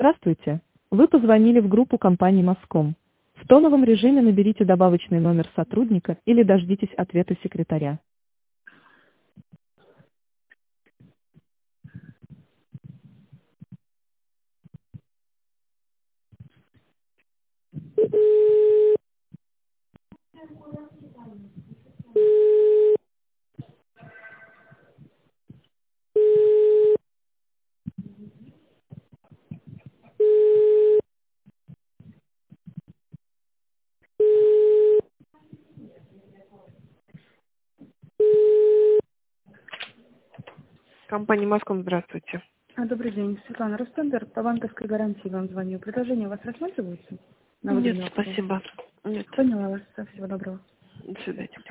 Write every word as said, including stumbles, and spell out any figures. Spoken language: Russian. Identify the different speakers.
Speaker 1: Здравствуйте. Вы позвонили в группу компании Моском. В тоновом режиме наберите добавочный номер сотрудника или дождитесь ответа секретаря. Компания Моском, здравствуйте.
Speaker 2: А, Добрый день, Светлана Ростендер, по банковской гарантии вам звоню. Предложение у вас рассматривается? На
Speaker 1: Нет,
Speaker 2: выданную оптовую?
Speaker 1: спасибо. Нет.
Speaker 2: Поняла вас. Всего доброго.
Speaker 1: До свидания.